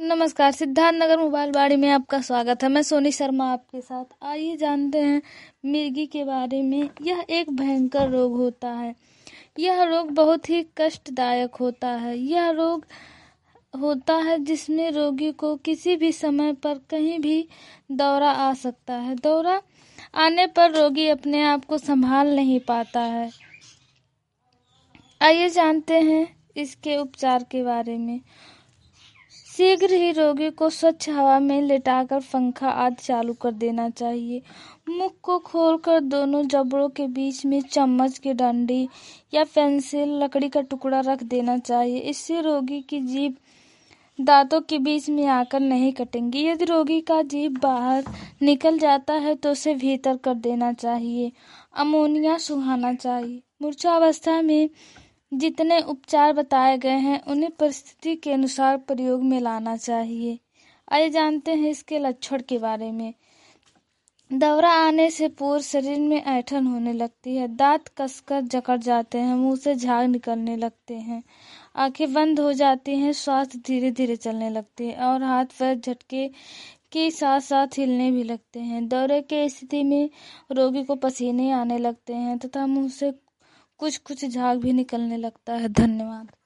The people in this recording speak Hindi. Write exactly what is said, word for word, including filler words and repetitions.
नमस्कार, सिद्धार्थ नगर मोबाइल बाड़ी में आपका स्वागत है। मैं सोनी शर्मा आपके साथ। आइए जानते हैं मिर्गी के बारे में। यह एक भयंकर रोग होता है। यह रोग बहुत ही कष्टदायक होता है। यह रोग होता है जिसमें रोगी को किसी भी समय पर कहीं भी दौरा आ सकता है। दौरा आने पर रोगी अपने आप को संभाल नहीं पाता है। आइए जानते हैं इसके उपचार के बारे में। शीघ्र ही रोगी को स्वच्छ हवा में लेटाकर पंखा आदि चालू कर देना चाहिए। मुख को खोलकर दोनों जबड़ों के बीच में चम्मच की डंडी या पेंसिल लकड़ी का टुकड़ा रख देना चाहिए। इससे रोगी की जीभ दांतों के बीच में आकर नहीं कटेंगी। यदि रोगी का जीभ बाहर निकल जाता है तो उसे भीतर कर देना चाहिए। अमोनिया सुहाना चाहिए। मूर्छावस्था में जितने उपचार बताए गए हैं उन्हें परिस्थिति के अनुसार प्रयोग में लाना चाहिए। आइए जानते हैं इसके लक्षण के बारे में। दौरा आने से पूरे शरीर में ऐंठन होने लगती है, दांत कसकर जकड़ जाते हैं, मुंह से झाग निकलने लगते हैं, आंखें बंद हो जाती हैं, श्वास धीरे धीरे चलने लगती है और हाथ पैर झटके के साथ साथ हिलने भी लगते हैं। दौरे की स्थिति में रोगी को पसीने आने लगते हैं तथा मुंह से कुछ कुछ झाग भी निकलने लगता है। धन्यवाद।